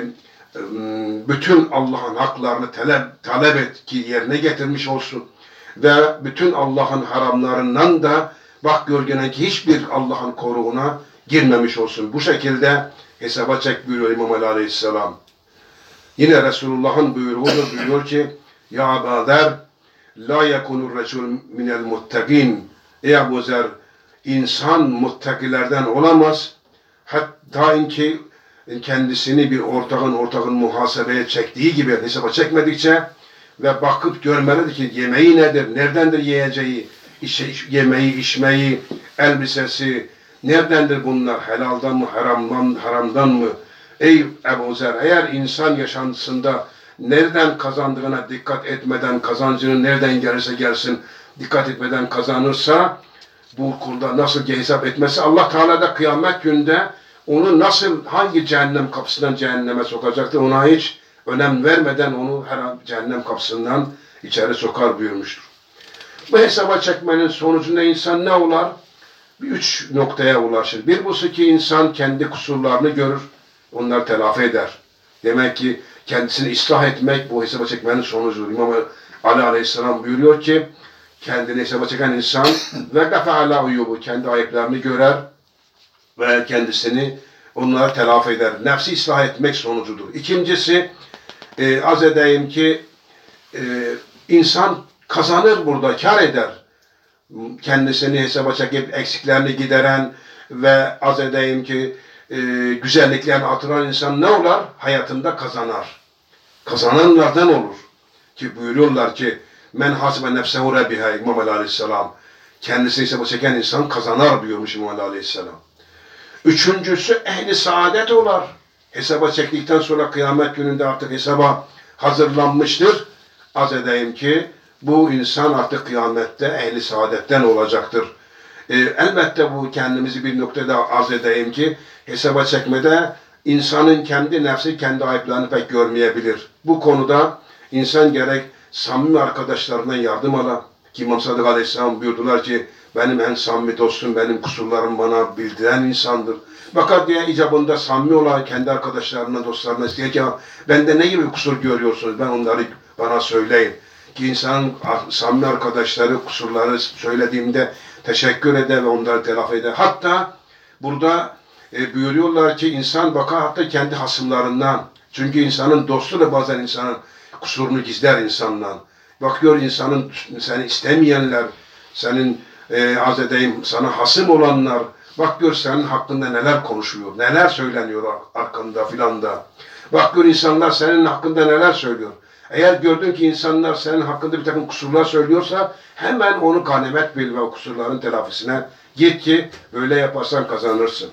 Speaker 1: bütün Allah'ın haklarını talep, talep et ki yerine getirmiş olsun. Ve bütün Allah'ın haramlarından da bak gölgene ki hiçbir Allah'ın koruğuna girmemiş olsun. Bu şekilde hesaba çek buyuruyor İmam Ali Aleyhisselam. Yine Resulullah'ın buyruğudur, buyuruyor ki Ya Ebu Zer la yekunur resul minel muttaqin. Ey Ebu Zer, insan muttakilerden olamaz. Hatta ki kendisini bir ortağın ortağın muhasebeye çektiği gibi hesaba çekmedikçe ve bakıp görmelidir ki yemeği nedir, neredendir yiyeceği, işe, yemeği, içmeyi, elbisesi, neredendir bunlar, helaldan mı, haramdan, haramdan mı? Ey Ebu Zer, eğer insan yaşantısında nereden kazandığına dikkat etmeden, kazancını nereden gelirse gelsin, dikkat etmeden kazanırsa, bu kulda nasıl hesap etmesi, Allah Teala da kıyamet günde onu nasıl, hangi cehennem kapısından cehenneme sokacaktır, ona hiç önem vermeden onu her cehennem kapısından içeri sokar buyurmuştur. Bu hesaba çekmenin sonucunda insan ne olar? Bir üç noktaya ulaşır. Bir bu ki insan kendi kusurlarını görür, onları telafi eder. Demek ki kendisini ıslah etmek bu hesaba çekmenin sonucudur. İmam Ali Aleyhisselam buyuruyor ki kendini hesaba çeken insan ve gafa'ala uyubu kendi ayıplarını görer ve kendisini onları telafi eder. Nefsi ıslah etmek sonucudur. İkincisi e, az edeyim ki e, insan kazanır burada, kar eder. Kendisini hesaba çekip eksiklerini gideren ve az edeyim ki e, güzelliklerini artıran insan ne olur? Hayatında kazanar. Kazananlardan olur. Ki buyuruyorlar ki men hasbe nefsehu rebiha İmam Ali Aleyhisselam. Kendisini hesaba çeken insan kazanır buyurmuş İmam Ali Aleyhisselam. Üçüncüsü ehli saadet olur. Hesaba çektikten sonra kıyamet gününde artık hesaba hazırlanmıştır. Az edeyim ki bu insan artık kıyamette ehli saadetten olacaktır. Ee, elbette bu kendimizi bir noktada az edeyim ki hesaba çekmede insanın kendi nefsi kendi ayıplarını pek görmeyebilir. Bu konuda insan gerek samimi arkadaşlarından yardım ala. Ki İmam Sadık Aleyhisselam buyurdular ki benim en samimi dostum benim kusurlarımı bana bildiren insandır. Fakat diye icabında samimi olan kendi arkadaşlarına, dostlarına istiyor ki bende ne gibi kusur görüyorsunuz? Ben onları bana söyleyin. Ki insanın samimi arkadaşları kusurları söylediğimde teşekkür eder ve onları telafi eder. Hatta burada e, buyuruyorlar ki insan bakar hatta kendi hasımlarından. Çünkü insanın dostu da bazen insanın kusurunu gizler insandan. Bakıyor insanın seni istemeyenler, senin e, az edeyim sana hasım olanlar, bak gör senin hakkında neler konuşuyor, neler söyleniyor arkanda filan da. Bak gör insanlar senin hakkında neler söylüyor. Eğer gördün ki insanlar senin hakkında bir takım kusurlar söylüyorsa hemen onu ganimet bil ve o kusurların telafisine git ki öyle yaparsan kazanırsın.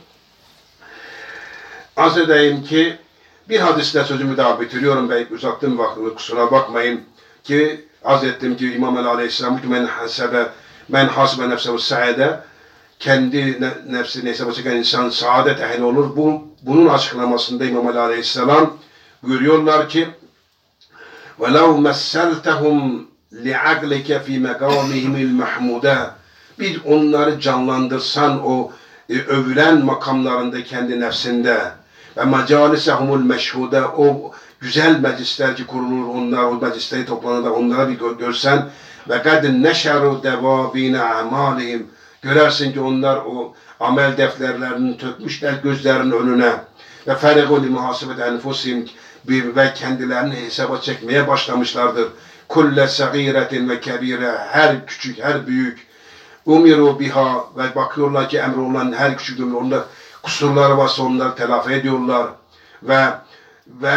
Speaker 1: Az edeyim ki bir hadisle sözümü daha bitiriyorum. Ben uzattım vaktimi kusura bakmayın ki az ettim ki İmam Ali Aleyhisselam men hasebe men hasbe nefsehu saade kendi nefsini hesaba çeken insan saadet ehli olur. Bu bunun açıklamasında İmam Ali Aleyhisselam buyuruyorlar ki وَلَوْ مَسَّلْتَهُمْ لِعَقْلِكَ فِي مَقَامِهِمِ الْمَحْمُودَ bir onları canlandırsan o e, övülen makamlarında kendi nefsinde ve مَجَالِسَهُمُ الْمَشْهُودَ o güzel meclisler ki kurulur onlar o meclisleri toplanır onları bir gör, görsen ve قَدْ نَشَرُوا دَوَابِينَ اَعْمَالِهِمْ görersin ki onlar o amel defterlerini tökmüşler gözlerinin önüne ve فَرِغُوا لِمُحَاسِبَةِ أَنْفُسِهِمْ ve kendilerini hesaba çekmeye başlamışlardır. Kulle sagiretin ve kebire her küçük her büyük umiru biha ve bakıyorlar ki emrolan her küçük onlar kusurları varsa onları telafi ediyorlar ve ve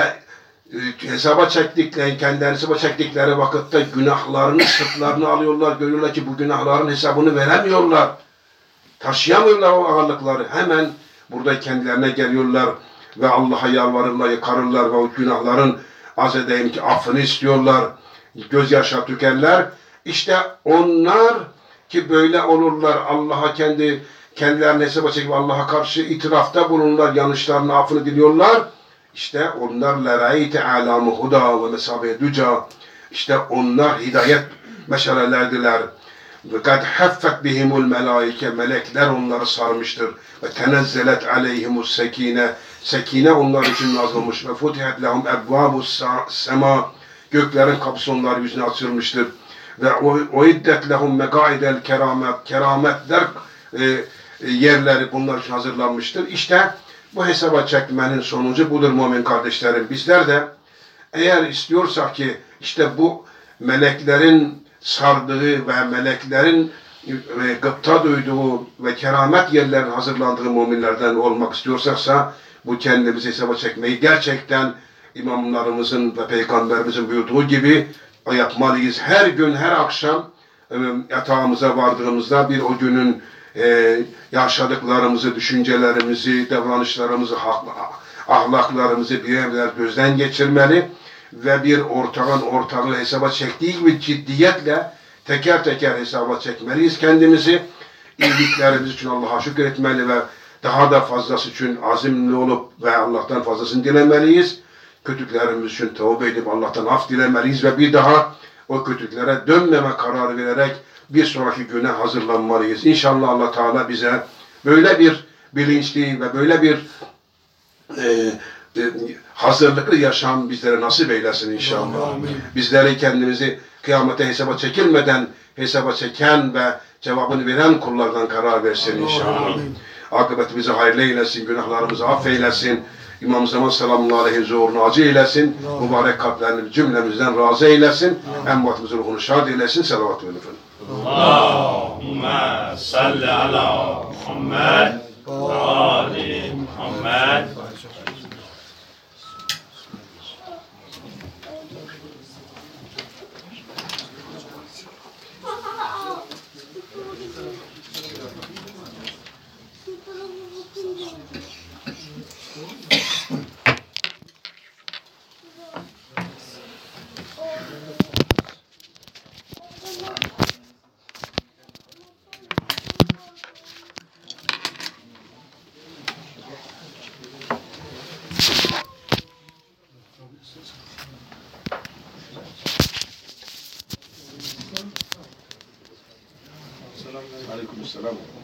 Speaker 1: e, hesaba çektikleri kendilerini hesaba çektikleri vakitte günahlarını sırtlarını alıyorlar görüyorlar ki bu günahların hesabını veremiyorlar taşıyamıyorlar o ağırlıkları hemen burada kendilerine geliyorlar ve Allah'a yalvarırlar, yakarırlar ve o günahların az edeyim ki affını istiyorlar, gözyaşlar tükerler. İşte onlar ki böyle olurlar, Allah'a kendi kendilerini hesaba çekip Allah'a karşı itirafta bulunurlar, yanlışlarını affını diliyorlar. İşte onlar lerayte alamı huda ve mesabe duca. İşte onlar hidayet meşalelerdiler. Ve kad haffet bihimul melaike melekler onları sarmıştır ve tenezzelet aleyhimus sekine sekine onlar için nazılmış ve futihat lehum ebvabus sema göklerin kapısı onlar yüzüne açılmıştır ve o iddet lehum megaidel keramet kerametler e, yerleri bunlar için hazırlanmıştır. İşte bu hesaba çekmenin sonucu budur mümin kardeşlerim. Bizler de eğer istiyorsak ki işte bu meleklerin sardığı ve meleklerin ve gıpta duyduğu ve keramet yerlerin hazırlandığı müminlerden olmak istiyorsaksa bu kendimizi hesaba çekmeyi gerçekten imamlarımızın ve peygamberimizin buyurduğu gibi yapmalıyız. Her gün, her akşam yatağımıza vardığımızda bir o günün e, yaşadıklarımızı, düşüncelerimizi, davranışlarımızı, ahlaklarımızı bir evler gözden geçirmeli ve bir ortağın ortağı hesaba çektiği gibi ciddiyetle teker teker hesaba çekmeliyiz kendimizi. İyiliklerimiz için Allah'a şükür etmeli ve daha da fazlası için azimli olup ve Allah'tan fazlasını dilemeliyiz. Kötülüklerimiz için tövbe edip Allah'tan af dilemeliyiz ve bir daha o kötülüklere dönmeme kararı vererek bir sonraki güne hazırlanmalıyız. İnşallah Allah Teala bize böyle bir bilinçli ve böyle bir e, e, hazırlıklı yaşam bizlere nasip eylesin inşallah. Bizleri kendimizi kıyamete hesaba çekilmeden hesaba çeken ve cevabını veren kullardan karar versin inşallah. Akıbetimizi hayırlı eylesin, günahlarımızı affeylesin. İmam Zaman sallallahu aleyhi zuhurunu acı eylesin. Mübarek kalplerini cümlemizden razı eylesin. Envatımızın ruhunu şad eylesin. Selavat verin efendim.
Speaker 2: Allahümme salli ala Muhammed ve ali Muhammed.
Speaker 1: Aleyküm selam.